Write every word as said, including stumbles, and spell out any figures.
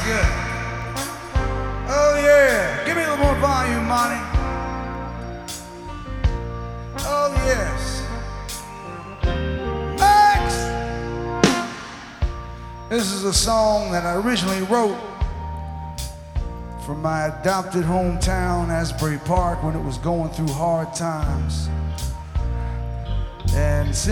good. Oh yeah, give me a little more volume, Monty. Oh yes. Max! This is a song that I originally wrote from my adopted hometown, Asbury Park, when it was going through hard times. And